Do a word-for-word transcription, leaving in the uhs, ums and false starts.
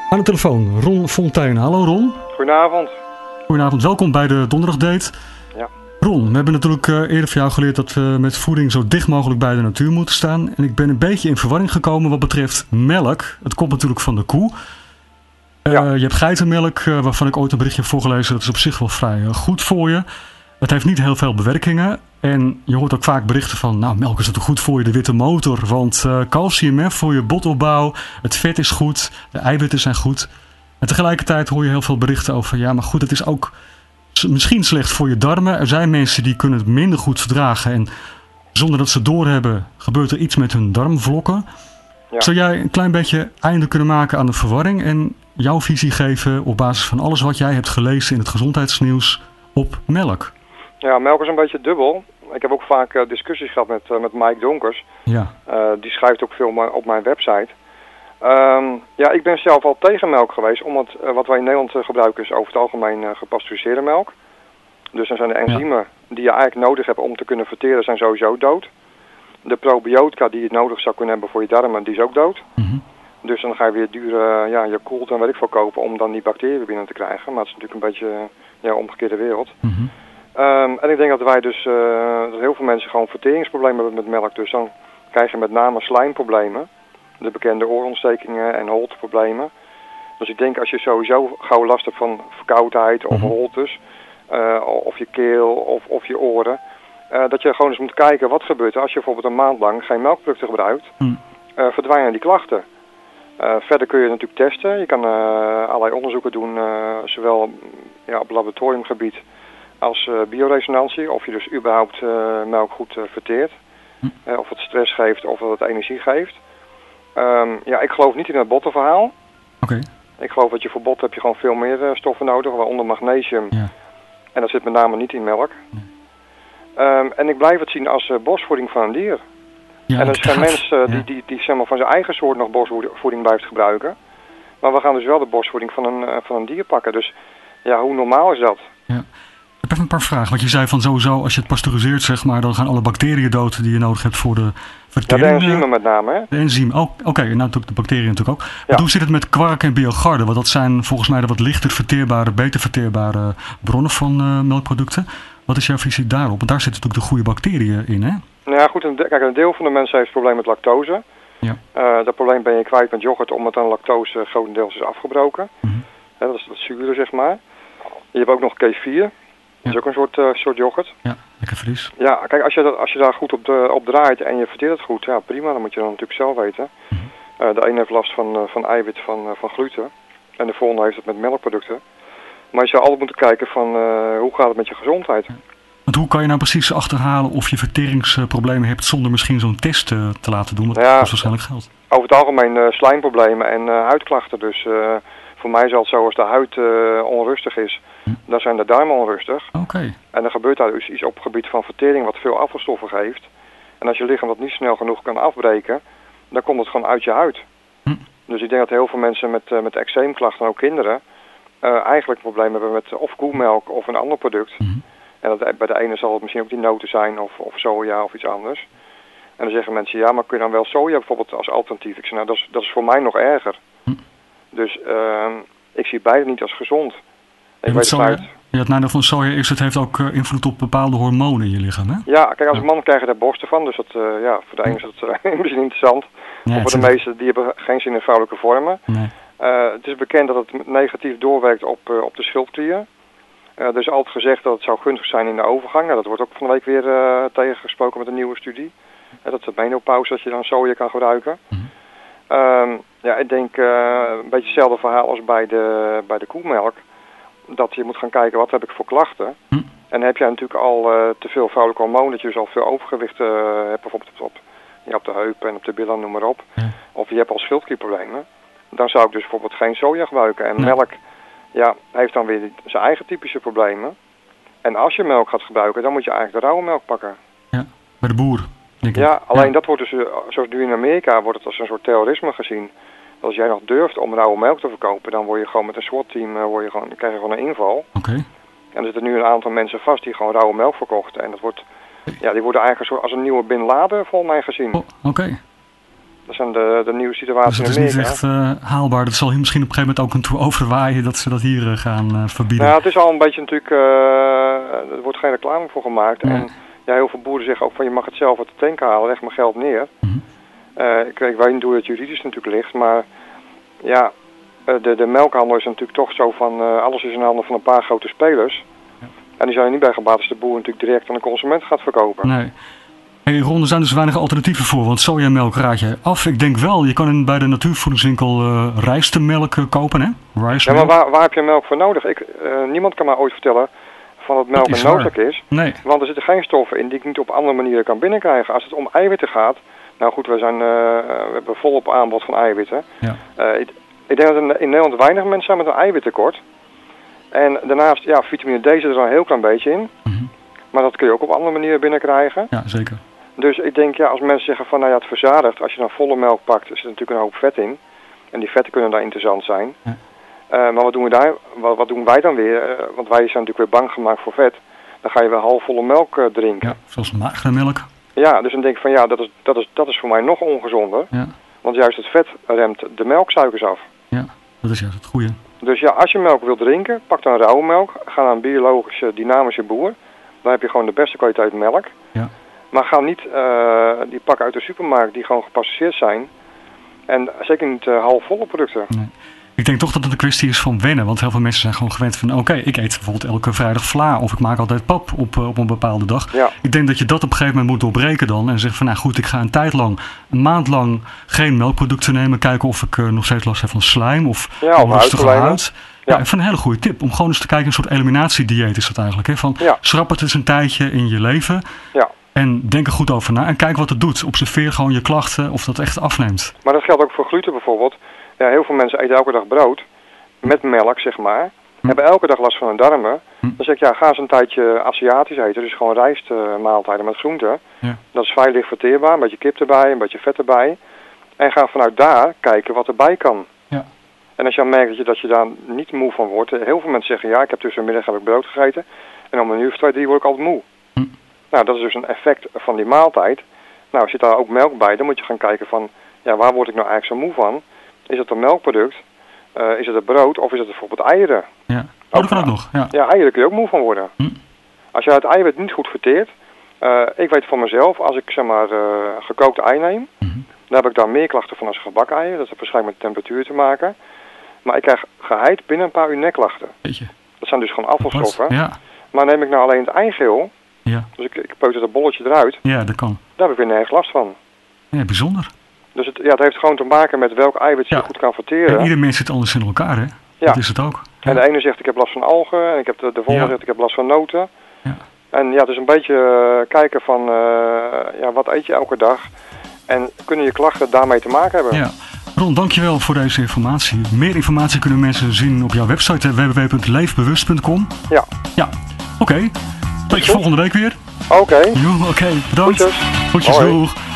Aan de telefoon, Ron Fontijn. Hallo Ron. Goedenavond. Goedenavond, welkom bij de Donderdagdate. Ja. Ron, we hebben natuurlijk uh, eerder van jou geleerd dat we met voeding zo dicht mogelijk bij de natuur moeten staan. En ik ben een beetje in verwarring gekomen wat betreft melk. Het komt natuurlijk van de koe. Uh, ja. Je hebt geitenmelk, uh, waarvan ik ooit een berichtje heb voorgelezen. Dat is op zich wel vrij uh, goed voor je. Het heeft niet heel veel bewerkingen. En je hoort ook vaak berichten van, nou, melk is natuurlijk goed voor je, de witte motor. Want uh, calcium hè, voor je botopbouw, het vet is goed, de eiwitten zijn goed. En tegelijkertijd hoor je heel veel berichten over, ja, maar goed, het is ook misschien slecht voor je darmen. Er zijn mensen die kunnen het minder goed verdragen. En zonder dat ze doorhebben, gebeurt er iets met hun darmvlokken. Ja. Zou jij een klein beetje einde kunnen maken aan de verwarring en jouw visie geven op basis van alles wat jij hebt gelezen in het gezondheidsnieuws op melk? Ja, melk is een beetje dubbel. Ik heb ook vaak uh, discussies gehad met, uh, met Mike Donkers. Ja. Uh, die schrijft ook veel op mijn website. Um, ja, ik ben zelf al tegen melk geweest, omdat uh, wat wij in Nederland uh, gebruiken is over het algemeen uh, gepasteuriseerde melk. Dus dan zijn de enzymen ja. die je eigenlijk nodig hebt om te kunnen verteren, zijn sowieso dood. De probiotica die je nodig zou kunnen hebben voor je darmen, die is ook dood. Mm-hmm. Dus dan ga je weer dure, uh, ja, je koelt en weet ik veel kopen om dan die bacteriën binnen te krijgen. Maar het is natuurlijk een beetje uh, ja, omgekeerde wereld. Mm-hmm. Um, en ik denk dat wij dus, uh, dat heel veel mensen gewoon verteringsproblemen hebben met melk. Dus dan krijg je met name slijmproblemen. De bekende oorontstekingen en holteproblemen. Dus ik denk als je sowieso gauw last hebt van verkoudheid of mm-hmm. holtes, uh, of je keel of, of je oren, uh, dat je gewoon eens moet kijken wat gebeurt er als je bijvoorbeeld een maand lang geen melkproducten gebruikt. Mm. Uh, verdwijnen die klachten. Uh, verder kun je natuurlijk testen. Je kan uh, allerlei onderzoeken doen, uh, zowel ja, op laboratoriumgebied als uh, bioresonantie. Of je dus überhaupt uh, melk goed uh, verteert. Mm. Uh, of het stress geeft of dat het energie geeft. Um, ja, ik geloof niet in het bottenverhaal. Oké. Okay. Ik geloof dat je voor botten heb je gewoon veel meer uh, stoffen nodig, waaronder magnesium. Ja. En dat zit met name niet in melk. Nee. Um, en ik blijf het zien als uh, borstvoeding van een dier. Ja, en er zijn mensen uh, ja. die, die, die zeg maar, van zijn eigen soort nog borstvoeding blijft gebruiken. Maar we gaan dus wel de borstvoeding van een, uh, van een dier pakken. Dus ja, hoe normaal is dat? Ja. Ik heb even een paar vragen. Want je zei van sowieso, als je het pasteuriseert, zeg maar, dan gaan alle bacteriën dood die je nodig hebt voor de vertering. Ja, de enzymen met name, hè? De enzymen, oh, oké. Okay. Nou, natuurlijk de bacteriën natuurlijk ook. Ja. Maar hoe zit het met kwark en biogarde? Want dat zijn volgens mij de wat lichter verteerbare, beter verteerbare bronnen van uh, melkproducten. Wat is jouw visie daarop? Want daar zitten natuurlijk de goede bacteriën in, hè? Nou ja, goed. Een, kijk, een deel van de mensen heeft het probleem met lactose. Ja. Uh, dat probleem ben je kwijt met yoghurt, omdat dan lactose grotendeels is afgebroken. Mm-hmm. Hè, dat is het zure, zeg maar. Je hebt ook nog kefir. Dat is ook een soort, uh, soort yoghurt. Ja, lekker fris. Ja, kijk, als je, dat, als je daar goed op, de, op draait en je verteert het goed, ja prima, dan moet je dan natuurlijk zelf weten. Mm-hmm. Uh, de ene heeft last van, uh, van eiwit, van, uh, van gluten. En de volgende heeft het met melkproducten. Maar je zou altijd moeten kijken van, uh, hoe gaat het met je gezondheid? Ja. Want hoe kan je nou precies achterhalen of je verteringsproblemen hebt zonder misschien zo'n test uh, te laten doen? Want ja, dat kost waarschijnlijk geld. Over het algemeen uh, slijmproblemen en uh, huidklachten. Dus uh, voor mij is het zo, als de huid uh, onrustig is, hm. dan zijn de darmen onrustig. Oké. Okay. En dan gebeurt daar dus iets op het gebied van vertering wat veel afvalstoffen geeft. En als je lichaam dat niet snel genoeg kan afbreken, dan komt het gewoon uit je huid. Hm. Dus ik denk dat heel veel mensen met, uh, met eczeemklachten, ook kinderen, uh, eigenlijk een probleem hebben met of koemelk of een ander product. Hm. En dat, bij de ene zal het misschien ook die noten zijn of, of soja of iets anders. En dan zeggen mensen, ja, maar kun je dan wel soja bijvoorbeeld als alternatief? Ik zeg, nou, dat is, dat is voor mij nog erger. Hm. Dus uh, ik zie beide niet als gezond. Ik ja, weet soja, het ja, het nadeel van soja is, het heeft ook uh, invloed op bepaalde hormonen in je lichaam, hè? Ja, kijk, als ja. man krijg je daar borsten van. Dus dat, uh, ja, voor de ene is dat uh, misschien interessant. Ja, of voor de meesten, die hebben geen zin in vrouwelijke vormen. Nee. Uh, het is bekend dat het negatief doorwerkt op, uh, op de schildklieren. Uh, er is altijd gezegd dat het zou gunstig zijn in de overgang. Nou, dat wordt ook van de week weer uh, tegengesproken met een nieuwe studie. Uh, dat is het menopauze, dat je dan soja kan gebruiken. Mm-hmm. Um, ja, ik denk uh, een beetje hetzelfde verhaal als bij de, bij de koemelk. Dat je moet gaan kijken, wat heb ik voor klachten? Mm. En heb jij natuurlijk al uh, te veel vrouwelijke hormonen, dat je dus al veel overgewicht uh, hebt, bijvoorbeeld op, op, ja, op de heupen en op de billen, noem maar op. Ja. Of je hebt al schildklierproblemen. Dan zou ik dus bijvoorbeeld geen soja gebruiken. En nee. melk, ja, heeft dan weer zijn eigen typische problemen. En als je melk gaat gebruiken, dan moet je eigenlijk de rauwe melk pakken. Ja, bij de boer, denk ik. Ja, alleen ja. dat wordt dus, uh, zoals nu in Amerika, wordt het als een soort terrorisme gezien. Als jij nog durft om rauwe melk te verkopen, dan word je gewoon met een SWAT-team, uh, word je gewoon, krijg je gewoon een inval. Oké. Okay. En er zitten nu een aantal mensen vast die gewoon rauwe melk verkochten. En dat wordt, ja, die worden eigenlijk een soort, als een nieuwe Bin Laden volgens mij gezien. Oh, oké. Okay. Dat zijn de, de nieuwe situaties dus in Amerika. Amerika. Dus het is niet echt uh, haalbaar. Dat zal hier misschien op een gegeven moment ook een toe overwaaien dat ze dat hier uh, gaan uh, verbieden. Nou, het is al een beetje natuurlijk, uh, er wordt geen reclame voor gemaakt. Nee. En ja, heel veel boeren zeggen ook van je mag het zelf uit de tank halen, leg mijn geld neer. Mm-hmm. uh, ik, ik weet niet hoe het juridisch natuurlijk ligt, maar ja, uh, de, de melkhandel is natuurlijk toch zo van uh, alles is in handen van een paar grote spelers. Ja. En die zijn er niet bij gebaat als de boer natuurlijk direct aan de consument gaat verkopen. Nee. Hey Ron, er zijn dus weinig alternatieven voor, want sojamelk raad je af. Ik denk wel, je kan in, bij de natuurvoedingswinkel uh, rijstemelk uh, kopen, hè? Ja, maar waar, waar heb je melk voor nodig? Ik, uh, niemand kan mij ooit vertellen van dat melk een noodzaak is. Nee. Want er zitten geen stoffen in die ik niet op andere manieren kan binnenkrijgen. Als het om eiwitten gaat, nou goed, we, zijn, uh, we hebben volop aanbod van eiwitten. Ja. Uh, ik, ik denk dat in, in Nederland weinig mensen zijn met een eiwittekort. En daarnaast, ja, vitamine D zit er dan een heel klein beetje in. Mm-hmm. Maar dat kun je ook op andere manieren binnenkrijgen. Ja, zeker. Dus ik denk, ja, als mensen zeggen van, nou ja, het verzadigt, als je dan volle melk pakt, zit er natuurlijk een hoop vet in. En die vetten kunnen daar interessant zijn. Ja. Uh, maar wat doen we daar, wat, wat doen wij dan weer? Uh, want wij zijn natuurlijk weer bang gemaakt voor vet. Dan ga je wel halfvolle melk uh, drinken. Ja, zoals magere melk. Ja, dus dan denk ik van, ja, dat is, dat is, dat is voor mij nog ongezonder. Ja. Want juist het vet remt de melksuikers af. Ja, dat is juist het goede. Dus ja, als je melk wilt drinken, pak dan rauwe melk. Ga naar een biologische, dynamische boer. Dan heb je gewoon de beste kwaliteit melk. Ja. Maar ga niet uh, die pakken uit de supermarkt die gewoon gepassageerd zijn. En zeker niet uh, halfvolle producten. Nee. Ik denk toch dat het een kwestie is van wennen. Want heel veel mensen zijn gewoon gewend van... Oké, okay, ik eet bijvoorbeeld elke vrijdag vla. Of ik maak altijd pap op, uh, op een bepaalde dag. Ja. Ik denk dat je dat op een gegeven moment moet doorbreken dan. En zeggen van, nou goed, ik ga een tijd lang... Een maand lang geen melkproducten nemen. Kijken of ik uh, nog steeds last heb van slijm. Of ja, een rustige huid. Ja, ja. ik vind een hele goede tip. Om gewoon eens te kijken. Een soort eliminatiedieet is dat eigenlijk. Hè? Van ja. Schrap het eens een tijdje in je leven. Ja. En denk er goed over na. En kijk wat het doet. Observeer gewoon je klachten. Of dat echt afneemt. Maar dat geldt ook voor gluten bijvoorbeeld. Ja, heel veel mensen eten elke dag brood. Met melk, zeg maar. Hm. Hebben elke dag last van hun darmen. Hm. Dan zeg ik, ja, ga eens een tijdje Aziatisch eten. Dus gewoon rijstmaaltijden uh, met groenten. Ja. Dat is vrij licht verteerbaar. Een beetje kip erbij, een beetje vet erbij. En ga vanuit daar kijken wat erbij kan. Ja. En als je dan merkt dat je, dat je daar niet moe van wordt. Heel veel mensen zeggen, ja, ik heb tussenmiddag heb ik brood gegeten. En om een uur of twee, drie word ik altijd moe. Hm. Nou, dat is dus een effect van die maaltijd. Nou, zit daar ook melk bij, dan moet je gaan kijken van... Ja, waar word ik nou eigenlijk zo moe van? Is het een melkproduct? Uh, is het het brood? Of is het bijvoorbeeld eieren? Ja, oh, dat kan ook nog. Ja. ja, eieren kun je ook moe van worden. Hm. Als je het eiwit niet goed verteert... Uh, ik weet van mezelf, als ik zeg maar uh, gekookt ei neem... Hm. Dan heb ik daar meer klachten van als gebakken eieren. Dat heeft waarschijnlijk met temperatuur te maken. Maar ik krijg geheid binnen een paar uur nekklachten. Weet je. Dat zijn dus gewoon afvalstoffen. Ja. Maar neem ik nou alleen het eigeel... Ja. Dus ik, ik peuter dat bolletje eruit. Ja, dat kan. Daar heb ik weer nergens last van. Ja, bijzonder. Dus het, ja, het heeft gewoon te maken met welk eiwit je ja. goed kan verteren. Ja, ieder mens zit anders in elkaar, hè? Ja. Dat is het ook. Ja. En de ene zegt ik heb last van algen. En ik heb de, de volgende ja. zegt ik heb last van noten. Ja. En ja, het is een beetje uh, kijken van uh, ja, wat eet je elke dag. En kunnen je klachten daarmee te maken hebben. Ja. Ron, dankjewel voor deze informatie. Meer informatie kunnen mensen zien op jouw website w w w punt leefbewust punt com. Ja. Ja, oké. Okay. Tot je volgende week weer. Oké. Okay. Oké, okay. Bedankt. Groetjes. Groetjes, doeg.